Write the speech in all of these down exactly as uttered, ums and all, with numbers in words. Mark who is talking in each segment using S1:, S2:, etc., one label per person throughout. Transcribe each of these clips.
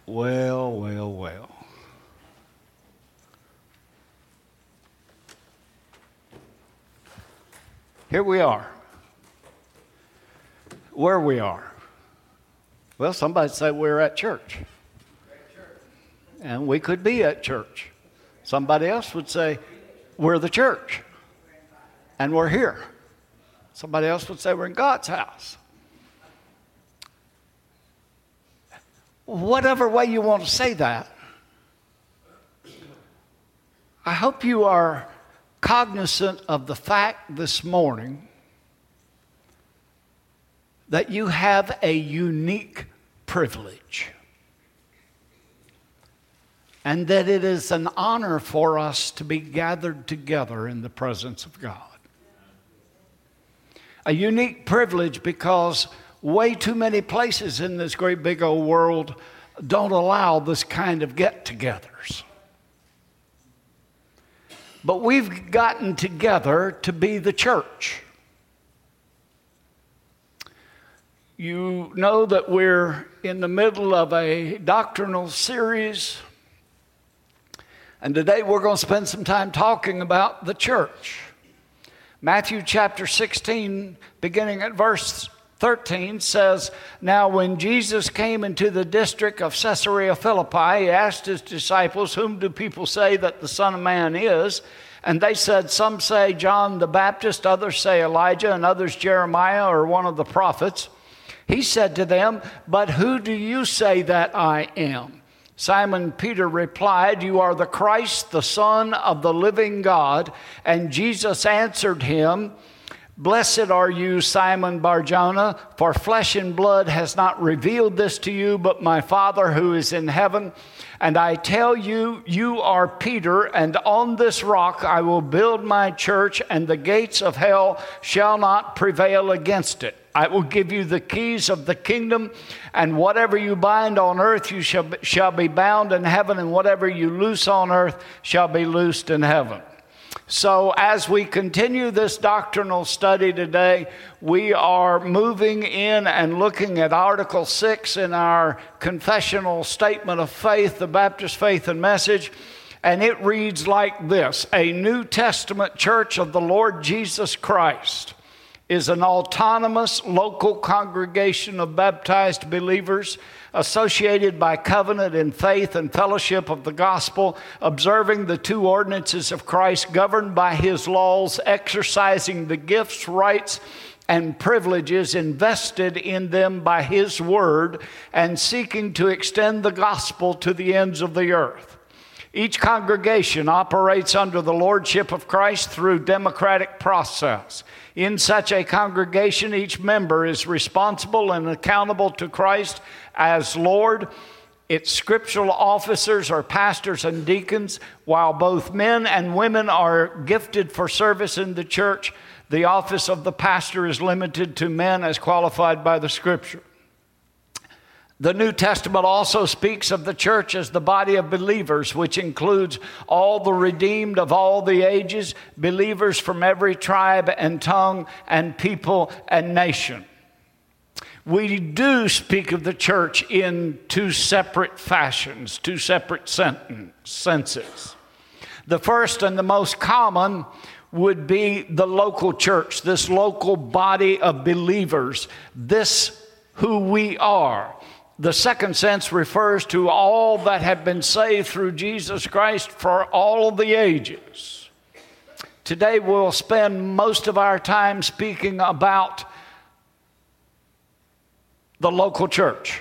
S1: Well, well, well. Here we are. Where we are. Well, somebody say we're at church. And we could be at church. Somebody else would say we're the church. And we're here. Somebody else would say we're in God's house. Whatever way you want to say that, I hope you are cognizant of the fact this morning that you have a unique privilege and that it is an honor for us to be gathered together in the presence of God. A unique privilege because way too many places in this great big old world don't allow this kind of get-togethers. But we've gotten together to be the church. You know that we're in the middle of a doctrinal series, and today we're going to spend some time talking about the church. Matthew chapter sixteen, beginning at verse thirteen, says, "Now when Jesus came into the district of Caesarea Philippi, he asked his disciples, 'Whom do people say that the Son of Man is?' And they said, 'Some say John the Baptist, others say Elijah, and others Jeremiah or one of the prophets.' He said to them, 'But who do you say that I am?' Simon Peter replied, 'You are the Christ, the Son of the living God.' And Jesus answered him, 'Blessed are you, Simon Bar-Jonah, for flesh and blood has not revealed this to you, but my Father who is in heaven. And I tell you, you are Peter, and on this rock I will build my church, and the gates of hell shall not prevail against it. I will give you the keys of the kingdom, and whatever you bind on earth you shall be, shall be bound in heaven, and whatever you loose on earth shall be loosed in heaven.'" So as we continue this doctrinal study today, we are moving in and looking at Article six in our confessional statement of faith, the Baptist Faith and Message, and it reads like this: "A New Testament Church of the Lord Jesus Christ is an autonomous local congregation of baptized believers associated by covenant in faith and fellowship of the gospel, observing the two ordinances of Christ, governed by his laws, exercising the gifts, rights, and privileges invested in them by his word, and seeking to extend the gospel to the ends of the earth. Each congregation operates under the lordship of Christ through democratic process. In such a congregation, each member is responsible and accountable to Christ as Lord. Its scriptural officers are pastors and deacons. While both men and women are gifted for service in the church, the office of the pastor is limited to men as qualified by the Scripture. The New Testament also speaks of the church as the body of believers, which includes all the redeemed of all the ages, believers from every tribe and tongue and people and nation." We do speak of the church in two separate fashions, two separate sentence, senses. The first and the most common would be the local church, this local body of believers, this who we are. The second sense refers to all that have been saved through Jesus Christ for all the ages. Today we'll spend most of our time speaking about the local church.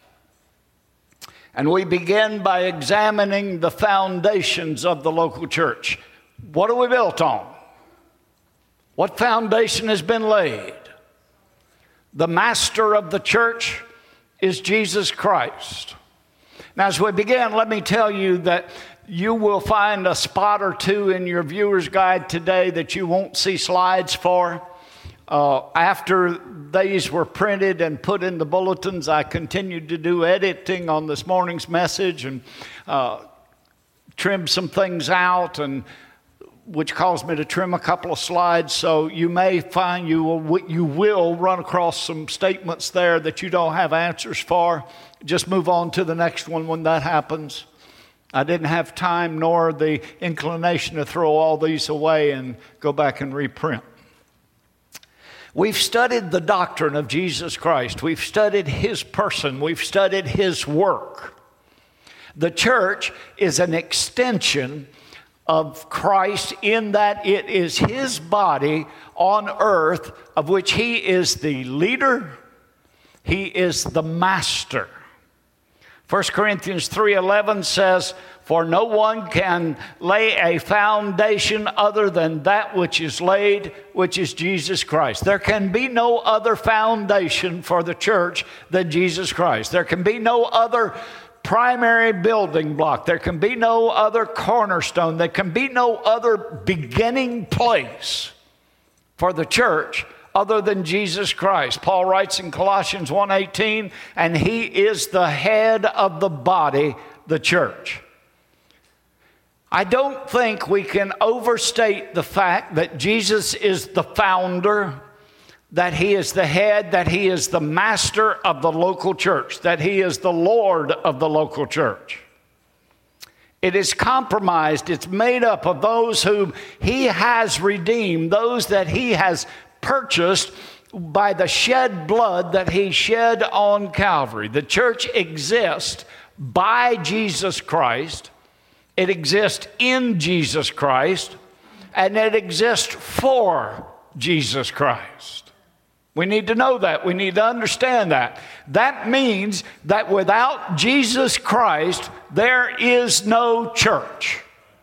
S1: And we begin by examining the foundations of the local church. What are we built on? What foundation has been laid? The master of the church is Jesus Christ. Now, as we begin, let me tell you that you will find a spot or two in your viewer's guide today that you won't see slides for. Uh, after these were printed and put in the bulletins, I continued to do editing on this morning's message and uh, trimmed some things out. And which caused me to trim a couple of slides. So you may find you will, you will run across some statements there that you don't have answers for. Just move on to the next one when that happens. I didn't have time nor the inclination to throw all these away and go back and reprint. We've studied the doctrine of Jesus Christ. We've studied His person. We've studied His work. The church is an extension of Christ in that it is His body on earth, of which He is the leader, He is the master. First Corinthians three eleven says, "For no one can lay a foundation other than that which is laid, which is Jesus Christ." There can be no other foundation for the church than Jesus Christ. There can be no other primary building block. There can be no other cornerstone. There can be no other beginning place for the church other than Jesus Christ. Paul writes in Colossians one eighteen, "And He is the head of the body, the church." I don't think we can overstate the fact that Jesus is the founder, that He is the head, that He is the master of the local church, that He is the Lord of the local church. It is compromised. It's made up of those whom He has redeemed, those that He has purchased by the shed blood that He shed on Calvary. The church exists by Jesus Christ. It exists in Jesus Christ, and it exists for Jesus Christ. We need to know that. We need to understand that. That means that without Jesus Christ, there is no church.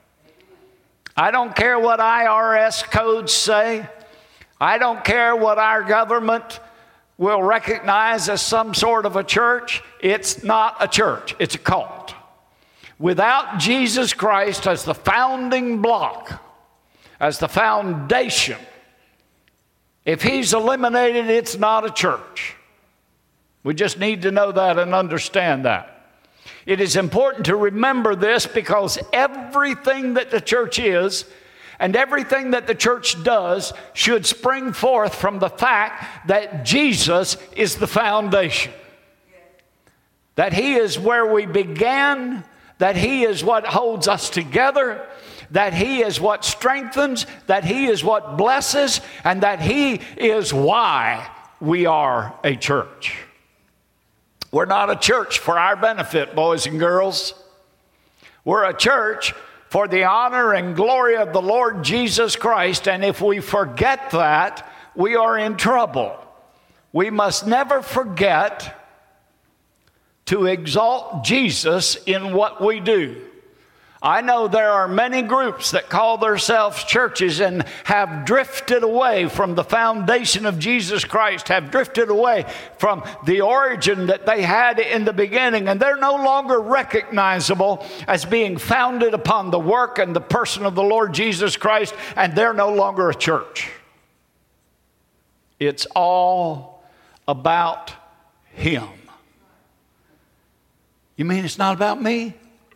S1: I don't care what I R S codes say. I don't care what our government will recognize as some sort of a church. It's not a church. It's a cult. Without Jesus Christ as the founding block, as the foundation, if He's eliminated, it's not a church. We just need to know that and understand that. It is important to remember this because everything that the church is and everything that the church does should spring forth from the fact that Jesus is the foundation. That He is where we began, that He is what holds us together, that He is what strengthens, that He is what blesses, and that He is why we are a church. We're not a church for our benefit, boys and girls. We're a church for the honor and glory of the Lord Jesus Christ, and if we forget that, we are in trouble. We must never forget to exalt Jesus in what we do. I know there are many groups that call themselves churches and have drifted away from the foundation of Jesus Christ, have drifted away from the origin that they had in the beginning, and they're no longer recognizable as being founded upon the work and the person of the Lord Jesus Christ, and they're no longer a church. It's all about Him. You mean it's not about me?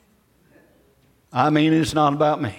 S1: I mean, it's not about me.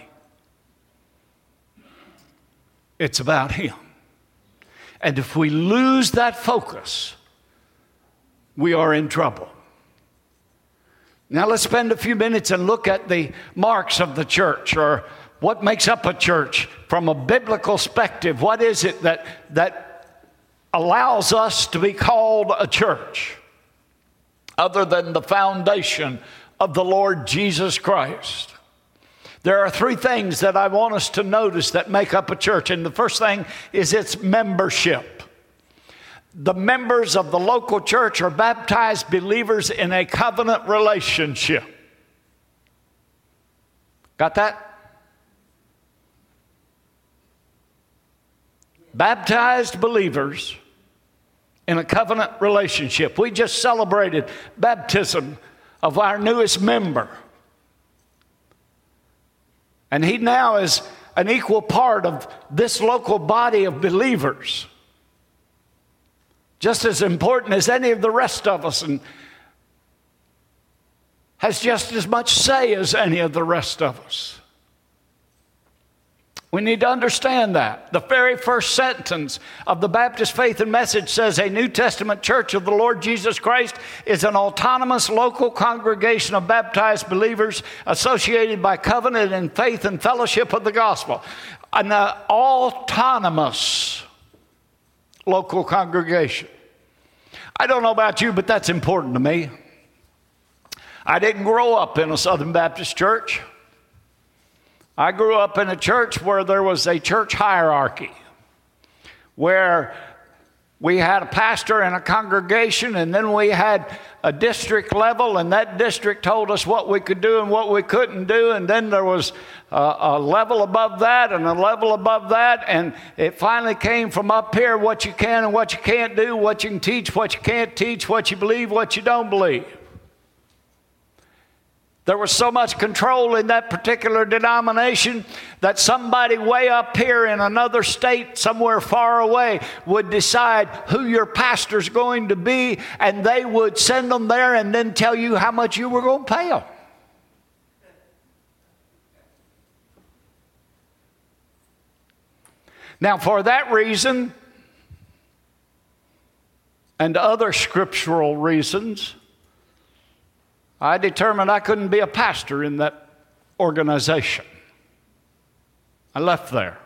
S1: It's about Him. And if we lose that focus, we are in trouble. Now let's spend a few minutes and look at the marks of the church, or what makes up a church from a biblical perspective. What is it that, that allows us to be called a church other than the foundation of the Lord Jesus Christ? There are three things that I want us to notice that make up a church. And the first thing is its membership. The members of the local church are baptized believers in a covenant relationship. Got that? Baptized believers in a covenant relationship. We just celebrated baptism of our newest member. And he now is an equal part of this local body of believers. Just as important as any of the rest of us, and has just as much say as any of the rest of us. We need to understand that. The very first sentence of the Baptist Faith and Message says, a New Testament church of the Lord Jesus Christ is an autonomous local congregation of baptized believers associated by covenant and faith and fellowship of the gospel. An uh, autonomous local congregation. I don't know about you, but that's important to me. I didn't grow up in a Southern Baptist church. I grew up in a church where there was a church hierarchy, where we had a pastor and a congregation, and then we had a district level, and that district told us what we could do and what we couldn't do, and then there was a, a level above that and a level above that, and it finally came from up here, what you can and what you can't do, what you can teach, what you can't teach, what you believe, what you don't believe. There was so much control in that particular denomination that somebody way up here in another state, somewhere far away, would decide who your pastor's going to be, and they would send them there and then tell you how much you were going to pay them. Now, for that reason, and other scriptural reasons, I determined I couldn't be a pastor in that organization. I left there.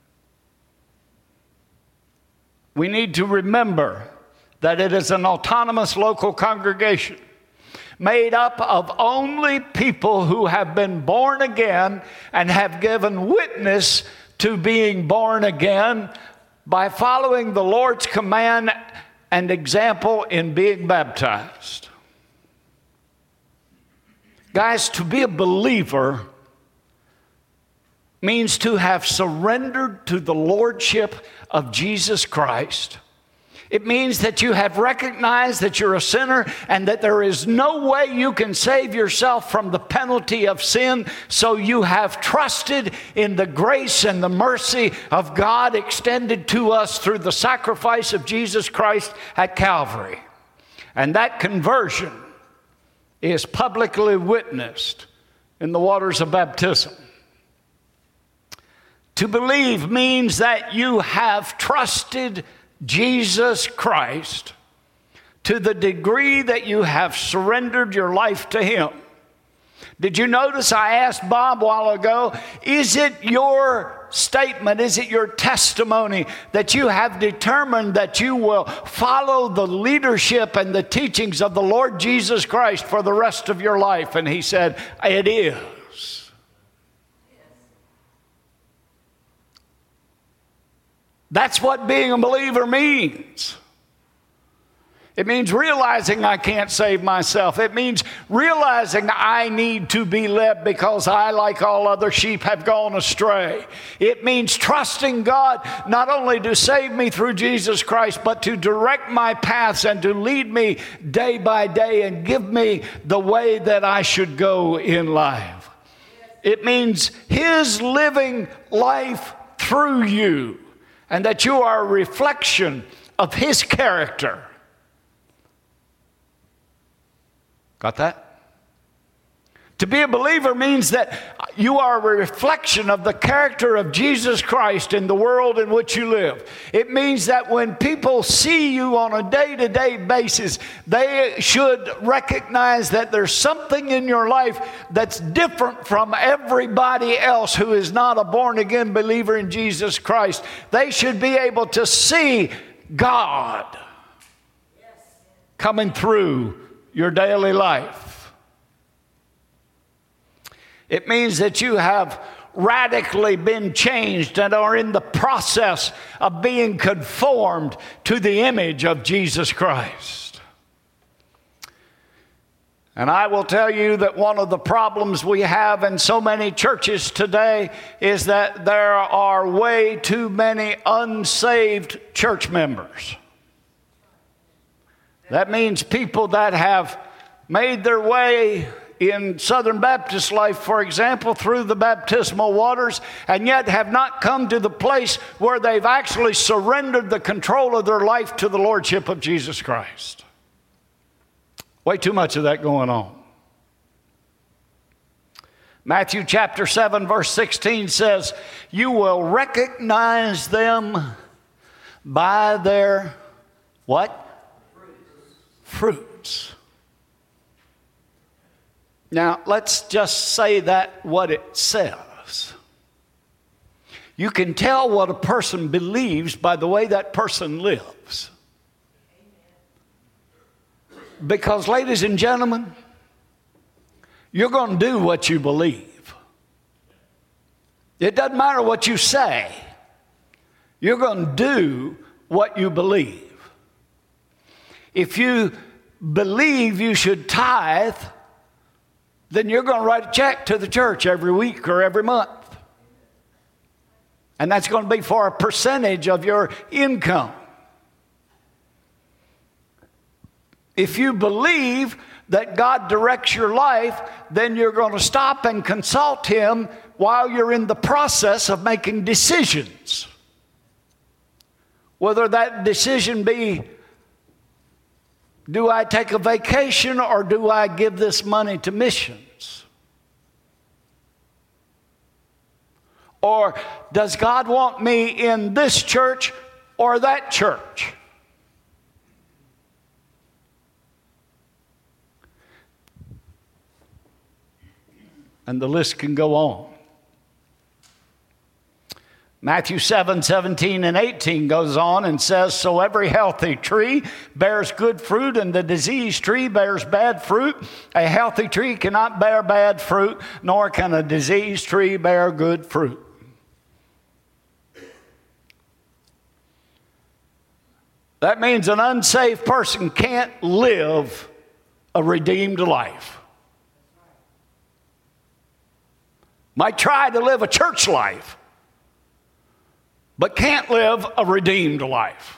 S1: We need to remember that it is an autonomous local congregation made up of only people who have been born again and have given witness to being born again by following the Lord's command and example in being baptized. Guys, to be a believer means to have surrendered to the lordship of Jesus Christ. It means that you have recognized that you're a sinner and that there is no way you can save yourself from the penalty of sin, so you have trusted in the grace and the mercy of God extended to us through the sacrifice of Jesus Christ at Calvary. And that conversion is publicly witnessed in the waters of baptism. To believe means that you have trusted Jesus Christ to the degree that you have surrendered your life to Him. Did you notice I asked Bob a while ago, is it your statement, is it your testimony that you have determined that you will follow the leadership and the teachings of the Lord Jesus Christ for the rest of your life? And he said, it is. That's what being a believer means. It means realizing I can't save myself. It means realizing I need to be led because I, like all other sheep, have gone astray. It means trusting God not only to save me through Jesus Christ, but to direct my paths and to lead me day by day and give me the way that I should go in life. It means His living life through you, and that you are a reflection of His character. Got that? To be a believer means that you are a reflection of the character of Jesus Christ in the world in which you live. It means that when people see you on a day-to-day basis, they should recognize that there's something in your life that's different from everybody else who is not a born-again believer in Jesus Christ. They should be able to see God coming through your daily life. It means that you have radically been changed and are in the process of being conformed to the image of Jesus Christ. And I will tell you that one of the problems we have in so many churches today is that there are way too many unsaved church members. That means people that have made their way in Southern Baptist life, for example, through the baptismal waters, and yet have not come to the place where they've actually surrendered the control of their life to the lordship of Jesus Christ. Way too much of that going on. Matthew chapter seven, verse sixteen says, you will recognize them by their what? Fruits. Now, let's just say that what it says. You can tell what a person believes by the way that person lives. Because, ladies and gentlemen, you're going to do what you believe. It doesn't matter what you say. You're going to do what you believe. If you believe you should tithe, then you're going to write a check to the church every week or every month. And that's going to be for a percentage of your income. If you believe that God directs your life, then you're going to stop and consult Him while you're in the process of making decisions. Whether that decision be, do I take a vacation or do I give this money to missions? Or does God want me in this church or that church? And the list can go on. Matthew seven, seventeen and eighteen goes on and says, so every healthy tree bears good fruit, and the diseased tree bears bad fruit. A healthy tree cannot bear bad fruit, nor can a diseased tree bear good fruit. That means an unsaved person can't live a redeemed life. Might try to live a church life, but can't live a redeemed life.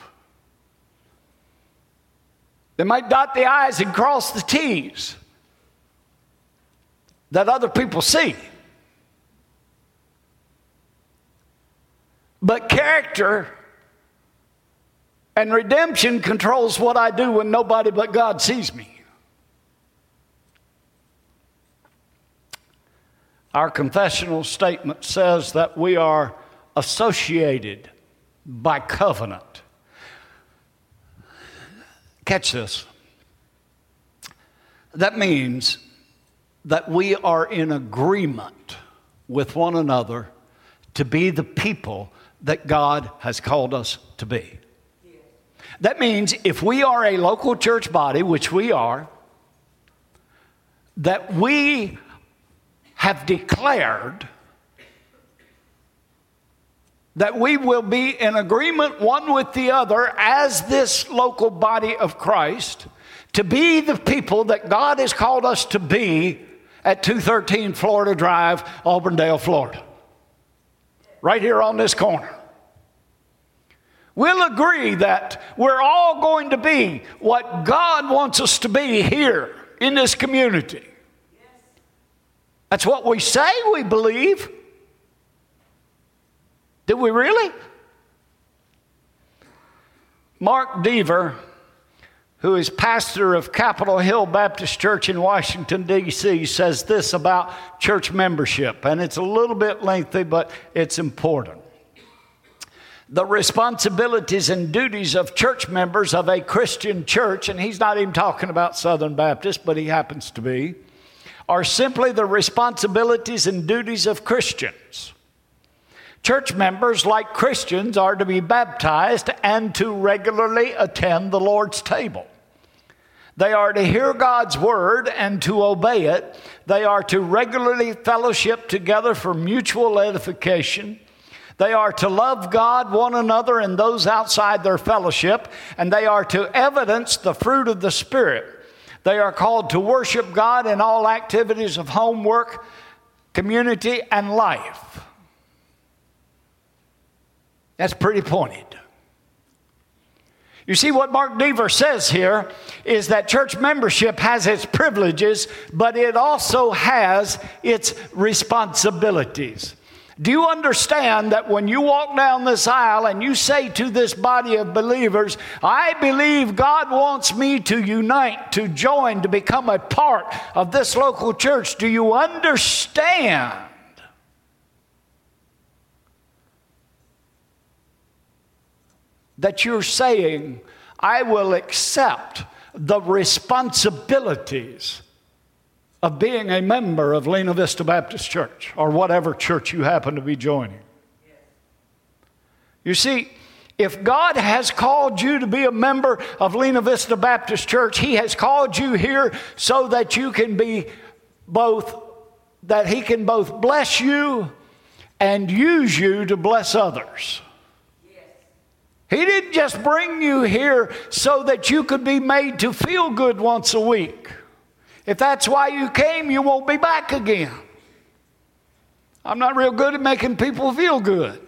S1: They might dot the I's and cross the T's that other people see. But character and redemption controls what I do when nobody but God sees me. Our confessional statement says that we are associated by covenant. Catch this. That means that we are in agreement with one another to be the people that God has called us to be. That means if we are a local church body, which we are, that we have declared that we will be in agreement one with the other as this local body of Christ to be the people that God has called us to be at two thirteen Florida Drive, Auburndale, Florida. Right here on this corner. We'll agree that we're all going to be what God wants us to be here in this community. That's what we say we believe. Do we really? Mark Deaver, who is pastor of Capitol Hill Baptist Church in Washington, D C, says this about church membership, and it's a little bit lengthy, but it's important. The responsibilities and duties of church members of a Christian church, and he's not even talking about Southern Baptist, but he happens to be, are simply the responsibilities and duties of Christians. Church members, like Christians, are to be baptized and to regularly attend the Lord's table. They are to hear God's word and to obey it. They are to regularly fellowship together for mutual edification. They are to love God, one another, and those outside their fellowship. And they are to evidence the fruit of the Spirit. They are called to worship God in all activities of homework, community, and life. That's pretty pointed. You see, what Mark Deaver says here is that church membership has its privileges, but it also has its responsibilities. Do you understand that when you walk down this aisle and you say to this body of believers, I believe God wants me to unite, to join, to become a part of this local church, do you understand that you're saying, I will accept the responsibilities of being a member of Lena Vista Baptist Church or whatever church you happen to be joining? You see, if God has called you to be a member of Lena Vista Baptist Church, He has called you here so that you can be both, that He can both bless you and use you to bless others. He didn't just bring you here so that you could be made to feel good once a week. If that's why you came, you won't be back again. I'm not real good at making people feel good.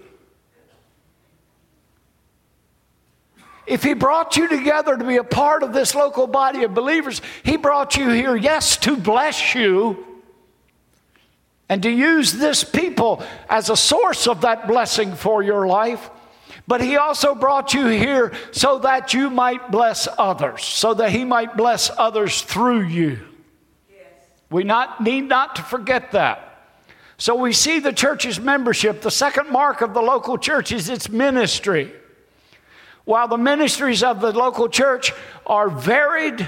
S1: If He brought you together to be a part of this local body of believers, He brought you here, yes, to bless you and to use this people as a source of that blessing for your life. But He also brought you here so that you might bless others, so that He might bless others through you. Yes. We not, need not to forget that. So we see the church's membership. The second mark of the local church is its ministry. While the ministries of the local church are varied,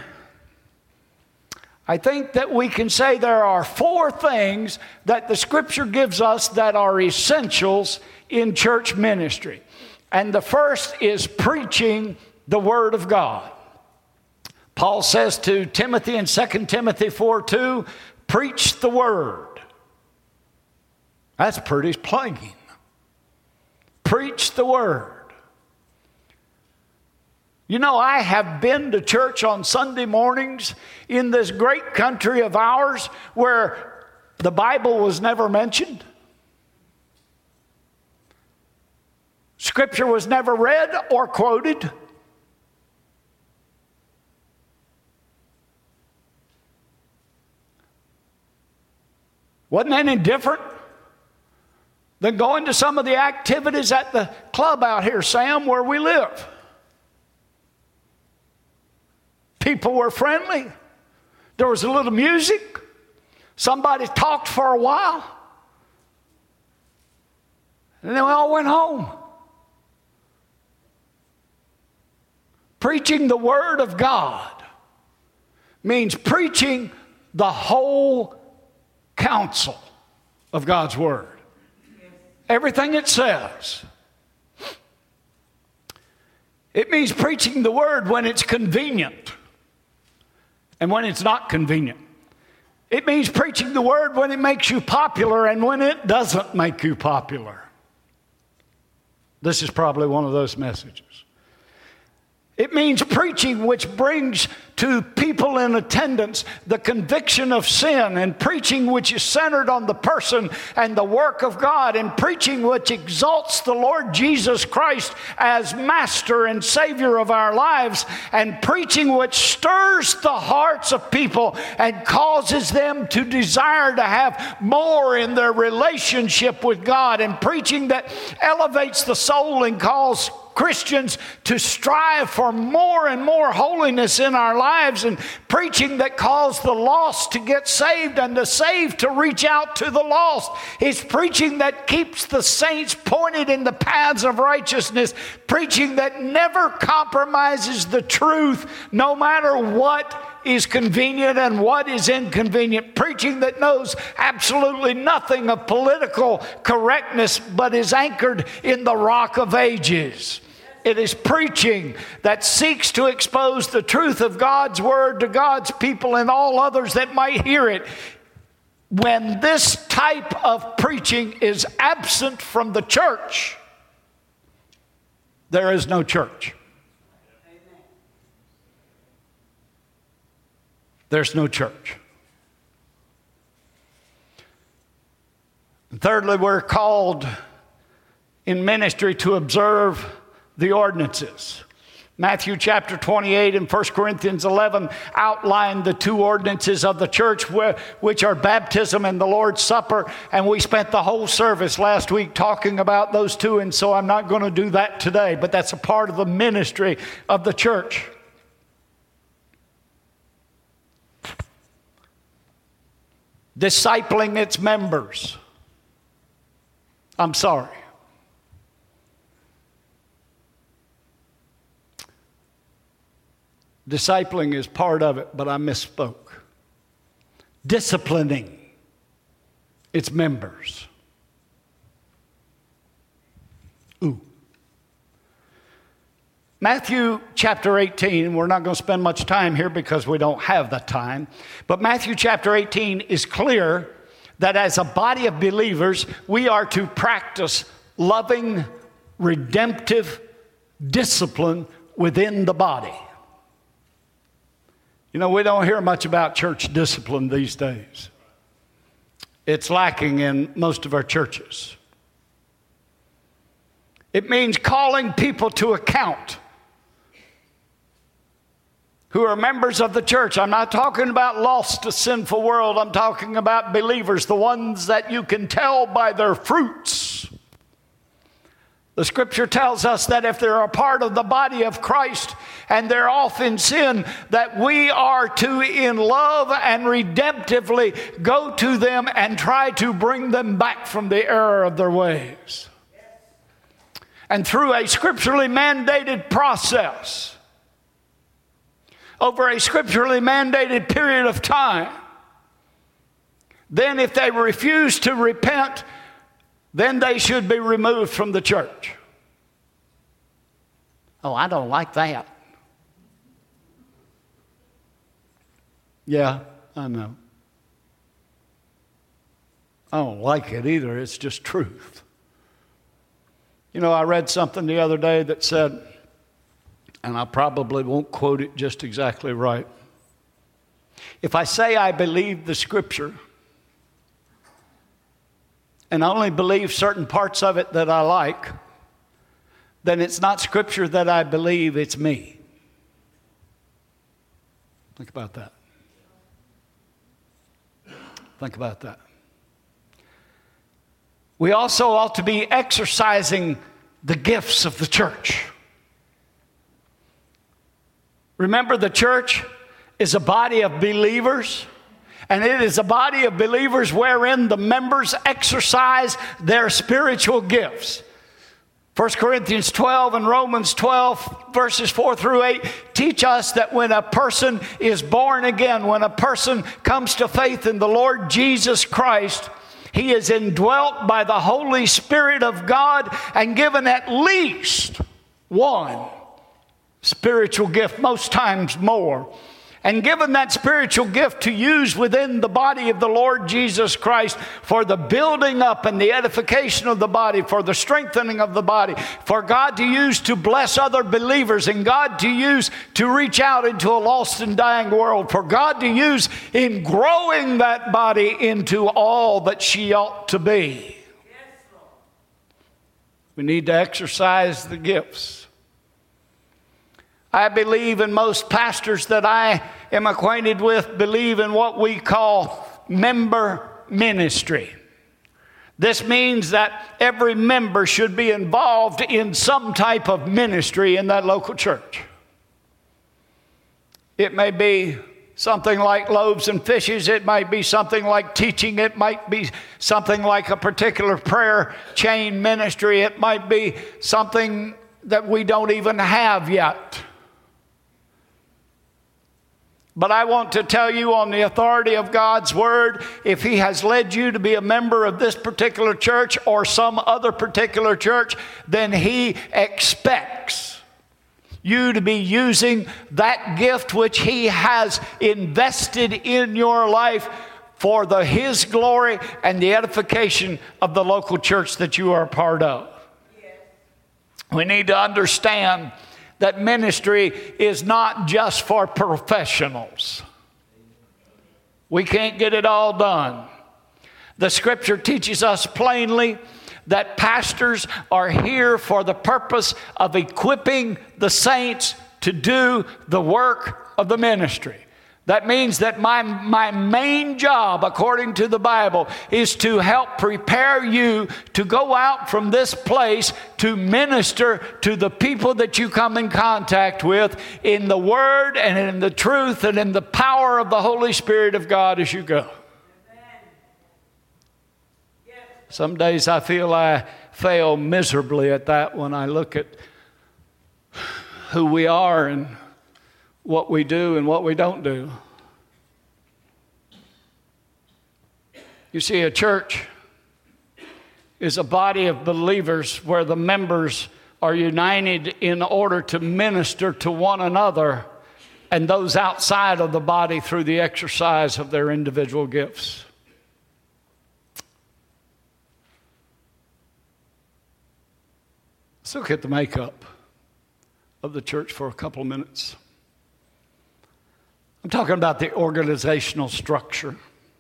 S1: I think that we can say there are four things that the Scripture gives us that are essentials in church ministry. And the first is preaching the Word of God. Paul says to Timothy in Second Timothy four two, preach the Word. That's pretty plain. Preach the Word. You know, I have been to church on Sunday mornings in this great country of ours where the Bible was never mentioned. Scripture was never read or quoted. Wasn't any different than going to some of the activities at the club out here, Sam, where we live. People were friendly. There was a little music. Somebody talked for a while. And then we all went home. Preaching the Word of God means preaching the whole counsel of God's Word. Everything it says. It means preaching the Word when it's convenient and when it's not convenient. It means preaching the Word when it makes you popular and when it doesn't make you popular. This is probably one of those messages. It means preaching which brings to people in attendance the conviction of sin, and preaching which is centered on the person and the work of God, and preaching which exalts the Lord Jesus Christ as Master and Savior of our lives, and preaching which stirs the hearts of people and causes them to desire to have more in their relationship with God, and preaching that elevates the soul and calls Christians to strive for more and more holiness in our lives, and preaching that calls the lost to get saved and the saved to reach out to the lost. It's preaching that keeps the saints pointed in the paths of righteousness, preaching that never compromises the truth no matter what is convenient and what is inconvenient, preaching that knows absolutely nothing of political correctness but is anchored in the rock of ages. It is preaching that seeks to expose the truth of God's Word to God's people and all others that might hear it. When this type of preaching is absent from the church, there is no church. There's no church. And thirdly, we're called in ministry to observe the ordinances. Matthew chapter twenty-eight and First Corinthians eleven outline the two ordinances of the church, which are baptism and the Lord's Supper. And we spent the whole service last week talking about those two, and so I'm not going to do that today, but that's a part of the ministry of the church. Discipling its members. I'm sorry. Discipling is part of it, but I misspoke. Disciplining its members. Ooh. Matthew chapter eighteen, we're not going to spend much time here because we don't have the time, but Matthew chapter eighteen is clear that as a body of believers, we are to practice loving, redemptive discipline within the body. You know, we don't hear much about church discipline these days. It's lacking in most of our churches. It means calling people to account who are members of the church. I'm not talking about lost to sinful world. I'm talking about believers, the ones that you can tell by their fruits. The scripture tells us that if they're a part of the body of Christ and they're off in sin, that we are to, in love and redemptively, go to them and try to bring them back from the error of their ways. And through a scripturally mandated process, over a scripturally mandated period of time, then if they refuse to repent, then they should be removed from the church. Oh, I don't like that. Yeah, I know. I don't like it either. It's just truth. You know, I read something the other day that said, and I probably won't quote it just exactly right. If I say I believe the scripture and only believe certain parts of it that I like, then it's not scripture that I believe, it's me. Think about that. Think about that. We also ought to be exercising the gifts of the church. Remember, the church is a body of believers, and it is a body of believers wherein the members exercise their spiritual gifts. First Corinthians twelve and Romans twelve, verses four through eight, teach us that when a person is born again, when a person comes to faith in the Lord Jesus Christ, he is indwelt by the Holy Spirit of God and given at least one spiritual gift, most times more. And given that spiritual gift to use within the body of the Lord Jesus Christ for the building up and the edification of the body, for the strengthening of the body, for God to use to bless other believers, and God to use to reach out into a lost and dying world, for God to use in growing that body into all that she ought to be. We need to exercise the gifts. I believe, and most pastors that I am acquainted with believe in what we call member ministry. This means that every member should be involved in some type of ministry in that local church. It may be something like loaves and fishes. It might be something like teaching. It might be something like a particular prayer chain ministry. It might be something that we don't even have yet. But I want to tell you on the authority of God's word, if he has led you to be a member of this particular church or some other particular church, then he expects you to be using that gift which he has invested in your life for the his glory and the edification of the local church that you are a part of. Yes. We need to understand that ministry is not just for professionals. We can't get it all done. The scripture teaches us plainly that pastors are here for the purpose of equipping the saints to do the work of the ministry. That means that my, my main job, according to the Bible, is to help prepare you to go out from this place to minister to the people that you come in contact with in the Word and in the truth and in the power of the Holy Spirit of God as you go. Some days I feel I fail miserably at that when I look at who we are and what we do and what we don't do. You see, a church is a body of believers where the members are united in order to minister to one another and those outside of the body through the exercise of their individual gifts. Let's look at the makeup of the church for a couple of minutes. I'm talking about the organizational structure.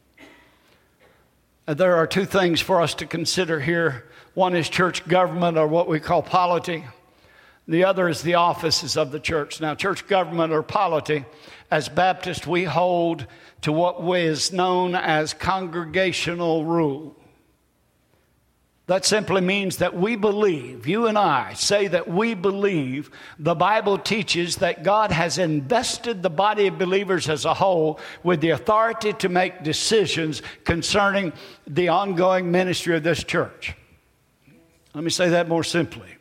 S1: And there are two things for us to consider here. One is church government, or what we call polity. The other is the offices of the church. Now, church government or polity, as Baptists, we hold to what is known as congregational rule. That simply means that we believe, you and I say that we believe the Bible teaches that God has invested the body of believers as a whole with the authority to make decisions concerning the ongoing ministry of this church. Let me say that more simply.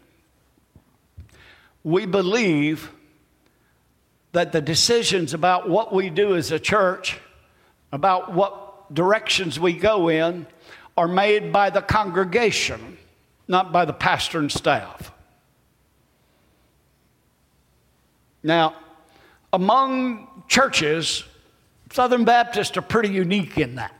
S1: We believe that the decisions about what we do as a church, about what directions we go in, are made by the congregation, not by the pastor and staff. Now, among churches, Southern Baptists are pretty unique in that.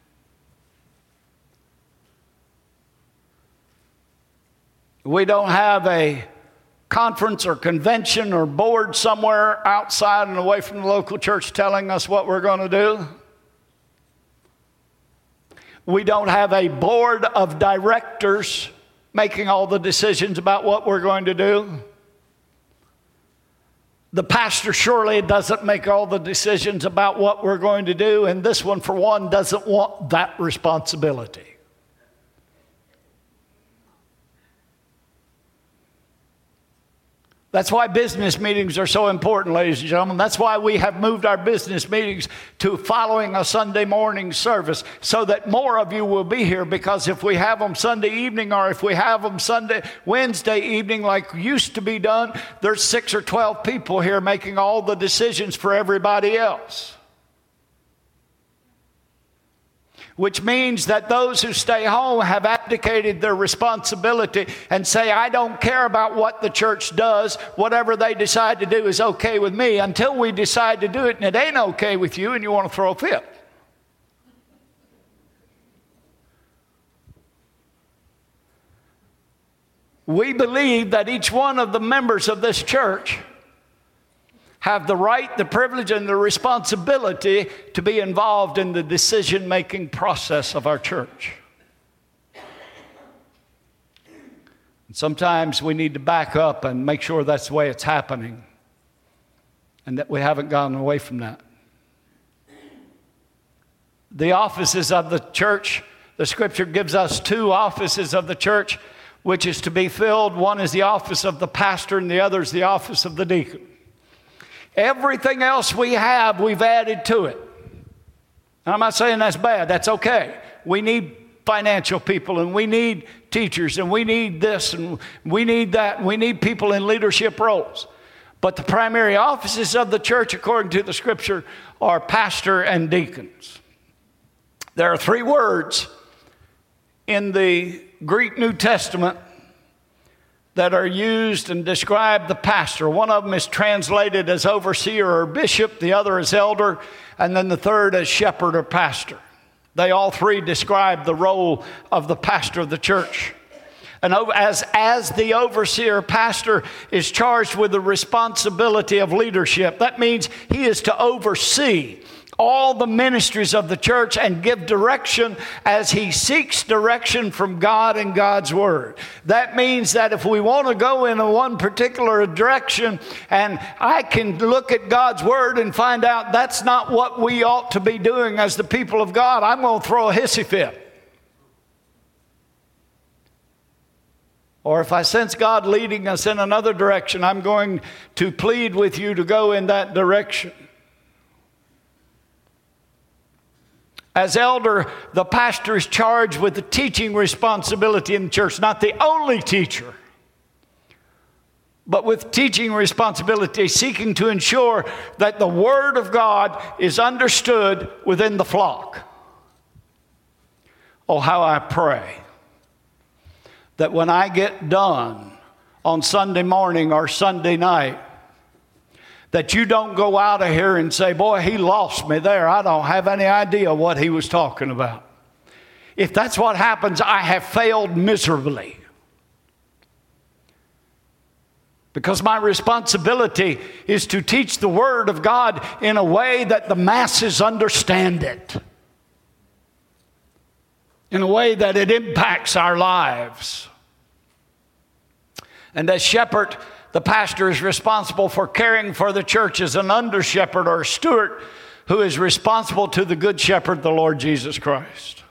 S1: We don't have a conference or convention or board somewhere outside and away from the local church telling us what we're going to do. We don't have a board of directors making all the decisions about what we're going to do. The pastor surely doesn't make all the decisions about what we're going to do, and this one, for one, doesn't want that responsibility. That's why business meetings are so important, ladies and gentlemen. That's why we have moved our business meetings to following a Sunday morning service, so that more of you will be here, because if we have them Sunday evening, or if we have them Sunday, Wednesday evening like used to be done, there's six or twelve people here making all the decisions for everybody else. Which means that those who stay home have abdicated their responsibility and say, I don't care about what the church does. Whatever they decide to do is okay with me, until we decide to do it and it ain't okay with you and you want to throw a fit. We believe that each one of the members of this church have the right, the privilege, and the responsibility to be involved in the decision-making process of our church. And sometimes we need to back up and make sure that's the way it's happening, and that we haven't gone away from that. The offices of the church, the Scripture gives us two offices of the church which is to be filled. One is the office of the pastor, and the other is the office of the deacon. Everything else we have, we've added to it. I'm not saying that's bad. That's okay. We need financial people, and we need teachers, and we need this, and we need that, and we need people in leadership roles. But the primary offices of the church, according to the Scripture, are pastor and deacons. There are three words in the Greek New Testament that are used and describe the pastor. One of them is translated as overseer or bishop, the other as elder, and then the third as shepherd or pastor. They all three describe the role of the pastor of the church. And as, as the overseer pastor is charged with the responsibility of leadership, that means he is to oversee all the ministries of the church and give direction as he seeks direction from God and God's Word. That means that if we want to go in a one particular direction and I can look at God's Word and find out that's not what we ought to be doing as the people of God, I'm going to throw a hissy fit. Or if I sense God leading us in another direction, I'm going to plead with you to go in that direction. As elder, the pastor is charged with the teaching responsibility in the church, not the only teacher, but with teaching responsibility, seeking to ensure that the Word of God is understood within the flock. Oh, how I pray that when I get done on Sunday morning or Sunday night, that you don't go out of here and say, boy, he lost me there. I don't have any idea what he was talking about. If that's what happens, I have failed miserably. Because my responsibility is to teach the Word of God in a way that the masses understand it. In a way that it impacts our lives. And as shepherd, the pastor is responsible for caring for the church as an under-shepherd or steward who is responsible to the good shepherd, the Lord Jesus Christ.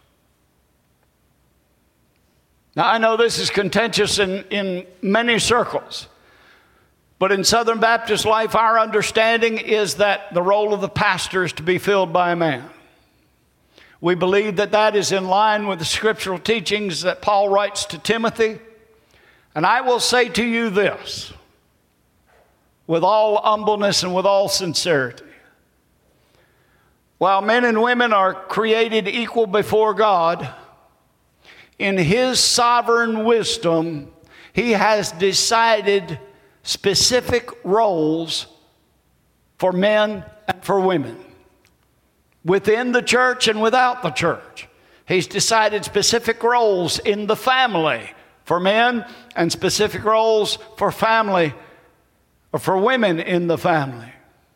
S1: Now, I know this is contentious in, in many circles, but in Southern Baptist life, our understanding is that the role of the pastor is to be filled by a man. We believe that that is in line with the scriptural teachings that Paul writes to Timothy. And I will say to you this, with all humbleness and with all sincerity. While men and women are created equal before God, in His sovereign wisdom, He has decided specific roles for men and for women. Within the church and without the church. He's decided specific roles in the family for men and specific roles for family or for women in the family.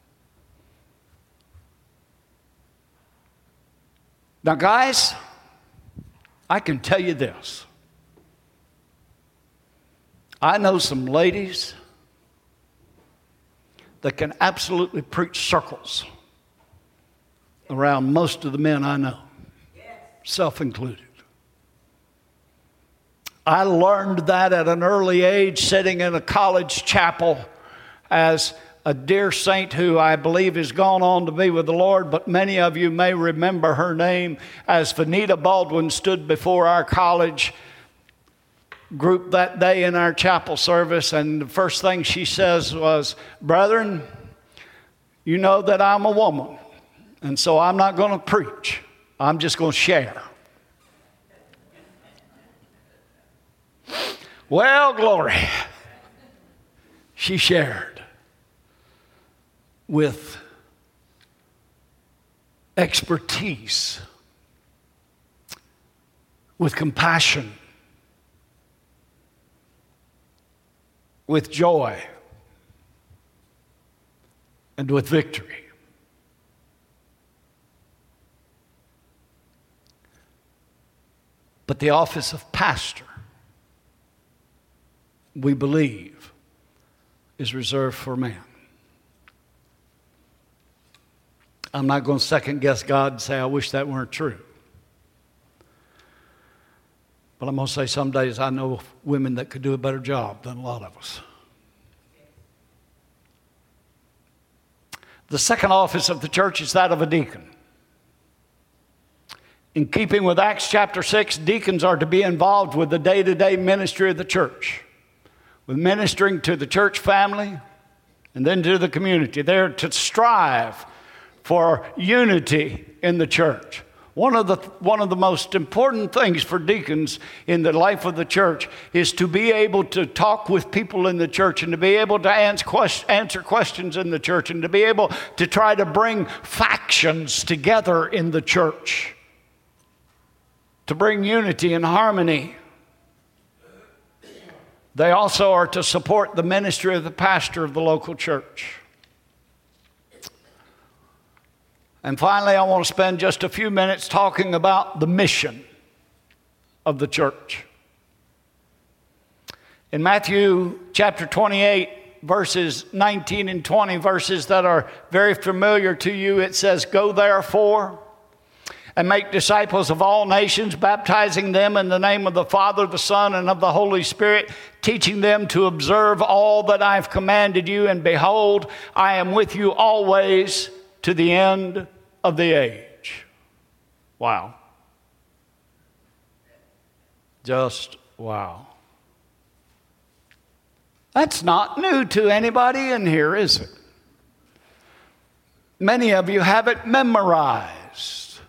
S1: Now, guys, I can tell you this. I know some ladies that can absolutely preach circles around most of the men I know, self included. I learned that at an early age, sitting in a college chapel as a dear saint who I believe has gone on to be with the Lord, but many of you may remember her name as Vanita Baldwin stood before our college group that day in our chapel service, and the first thing she says was, "Brethren, you know that I'm a woman, and so I'm not going to preach. I'm just going to share." Well, glory. She shared with expertise, with compassion, with joy, and with victory. But the office of pastor, we believe, is reserved for man. I'm not going to second guess God and say, I wish that weren't true. But I'm going to say some days I know women that could do a better job than a lot of us. The second office of the church is that of a deacon. In keeping with Acts chapter six, deacons are to be involved with the day-to-day ministry of the church, with ministering to the church family and then to the community. They're to strive for unity in the church. One of the, one of the most important things for deacons in the life of the church is to be able to talk with people in the church and to be able to answer, quest, answer questions in the church and to be able to try to bring factions together in the church, to bring unity and harmony. They also are to support the ministry of the pastor of the local church. And finally, I want to spend just a few minutes talking about the mission of the church. In Matthew chapter twenty-eight, verses nineteen and twenty, verses that are very familiar to you, it says, "Go therefore and make disciples of all nations, baptizing them in the name of the Father, the Son, and of the Holy Spirit, teaching them to observe all that I have commanded you. And behold, I am with you always to the end of the age." Wow. Just wow. That's not new to anybody in here, is it? Many of you have it memorized.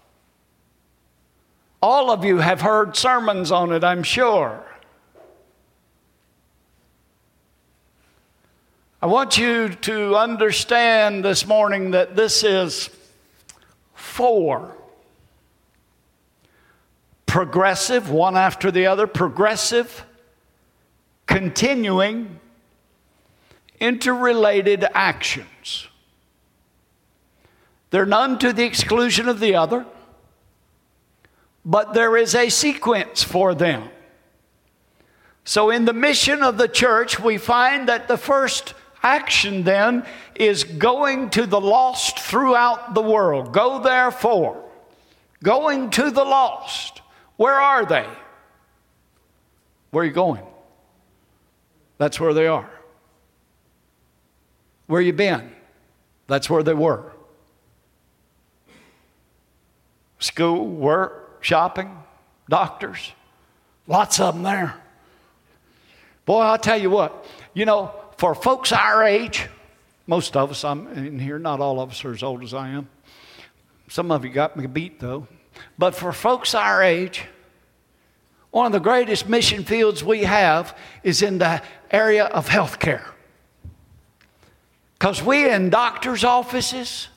S1: All of you have heard sermons on it, I'm sure. I want you to understand this morning that this is four progressive, one after the other, progressive, continuing, interrelated actions. They're none to the exclusion of the other, but there is a sequence for them. So in the mission of the church, we find that the first action then is going to the lost throughout the world. Go therefore. Going to the lost. Where are they? Where are you going? That's where they are. Where you been? That's where they were. School, work, shopping, doctors. Lots of them there. Boy, I'll tell you what. You know, for folks our age, most of us, I'm in here, not all of us are as old as I am. Some of you got me beat, though. But for folks our age, one of the greatest mission fields we have is in the area of health care. Because we in doctors' offices,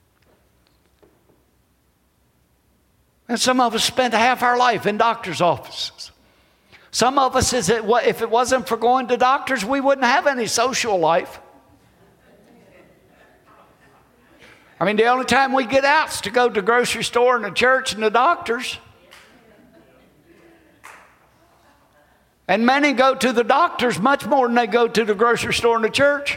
S1: and some of us spent half our life in doctors' offices. Some of us, is it, if it wasn't for going to doctors, we wouldn't have any social life. I mean, the only time we get out is to go to the grocery store and the church and the doctors. And many go to the doctors much more than they go to the grocery store and the church.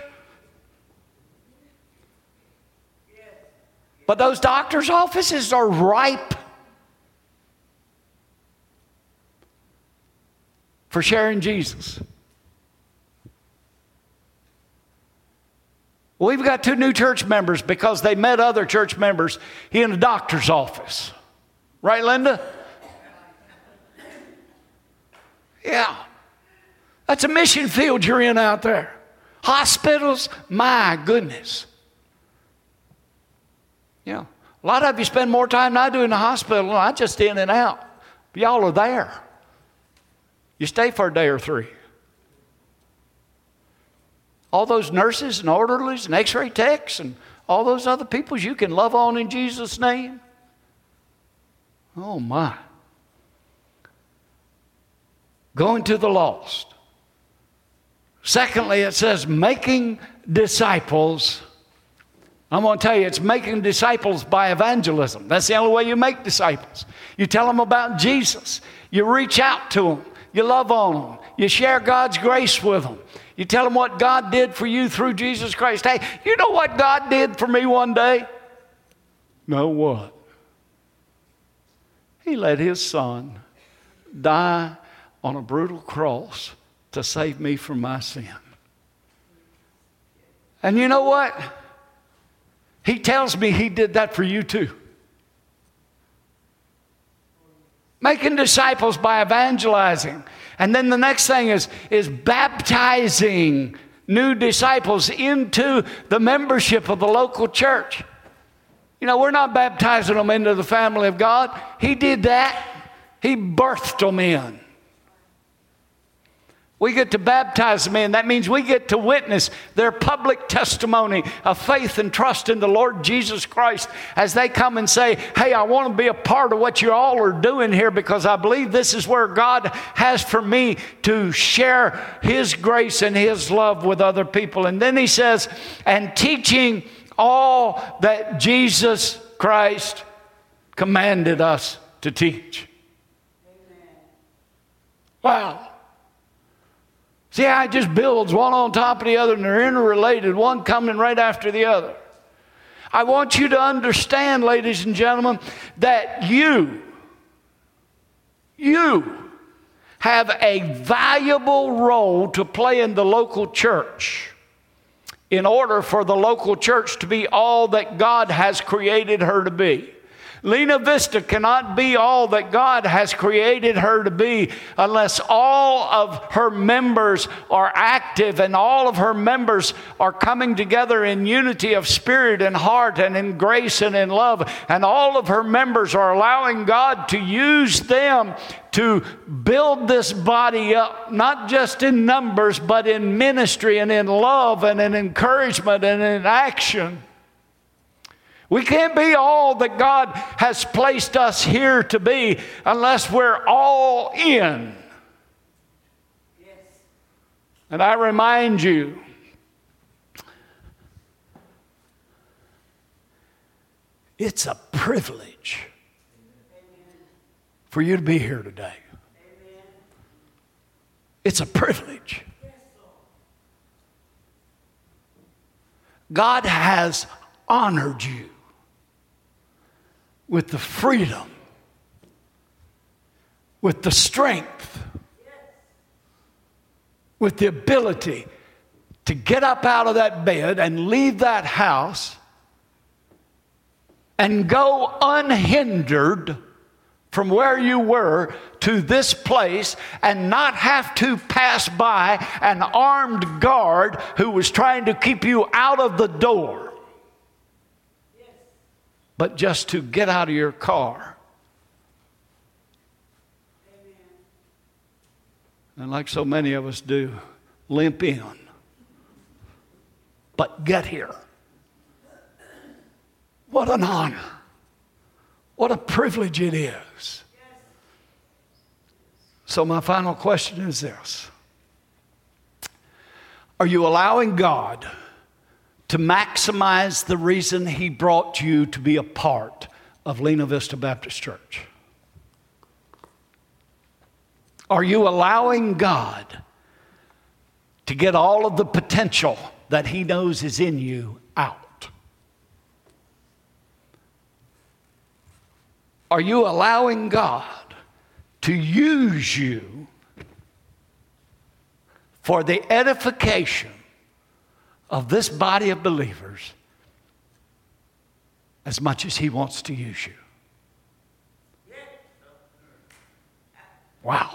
S1: But those doctors' offices are ripe for sharing Jesus. We've got two new church members because they met other church members in a doctor's office. Right, Linda? Yeah. That's a mission field you're in out there. Hospitals, my goodness. Yeah. A lot of you spend more time than I do in the hospital. I just in and out. But y'all are there. You stay for a day or three. All those nurses and orderlies and x-ray techs and all those other people you can love on in Jesus' name. Oh my. Going to the lost. Secondly, it says making disciples. I'm going to tell you, it's making disciples by evangelism. That's the only way you make disciples. You tell them about Jesus. You reach out to them. You love on them. You share God's grace with them. You tell them what God did for you through Jesus Christ. Hey, you know what God did for me one day? Know what? He let his son die on a brutal cross to save me from my sin. And you know what? He tells me he did that for you too. Making disciples by evangelizing. And then the next thing is, is baptizing new disciples into the membership of the local church. You know, we're not baptizing them into the family of God. He did that. He birthed them in. We get to baptize men. That means we get to witness their public testimony of faith and trust in the Lord Jesus Christ as they come and say, hey, I want to be a part of what you all are doing here because I believe this is where God has for me to share His grace and His love with other people. And then he says, and teaching all that Jesus Christ commanded us to teach. Amen. Wow. See how it just builds one on top of the other and they're interrelated, one coming right after the other. I want you to understand, ladies and gentlemen, that you, you have a valuable role to play in the local church in order for the local church to be all that God has created her to be. Lena Vista cannot be all that God has created her to be unless all of her members are active and all of her members are coming together in unity of spirit and heart and in grace and in love. And all of her members are allowing God to use them to build this body up, not just in numbers, but in ministry and in love and in encouragement and in action. We can't be all that God has placed us here to be unless we're all in. Yes. And I remind you, it's a privilege Amen. For you to be here today. Amen. It's a privilege. Yes, God has honored you with the freedom, with the strength, with the ability to get up out of that bed and leave that house and go unhindered from where you were to this place and not have to pass by an armed guard who was trying to keep you out of the door. But just to get out of your car. Amen. And like so many of us do, limp in. But get here. What an honor. What a privilege it is. Yes. So my final question is this. Are you allowing God to maximize the reason He brought you to be a part of Lena Vista Baptist Church? Are you allowing God to get all of the potential that He knows is in you out? Are you allowing God to use you for the edification of this body of believers as much as He wants to use you? Wow.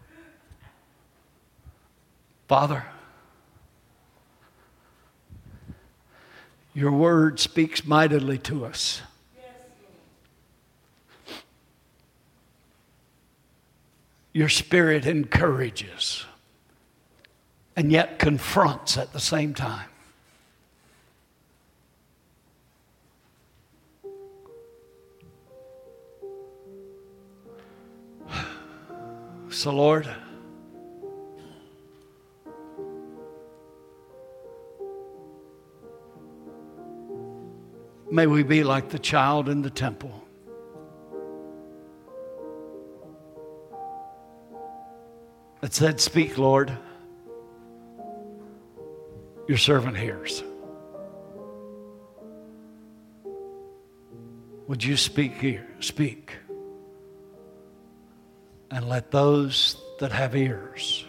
S1: Father, your word speaks mightily to us. Your Spirit encourages and yet confronts at the same time. So, Lord, may we be like the child in the temple. That said, speak, Lord. Your servant hears. Would you speak here? Speak. And let those that have ears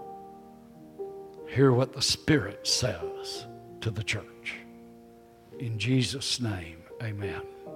S1: hear what the Spirit says to the church. In Jesus' name, amen.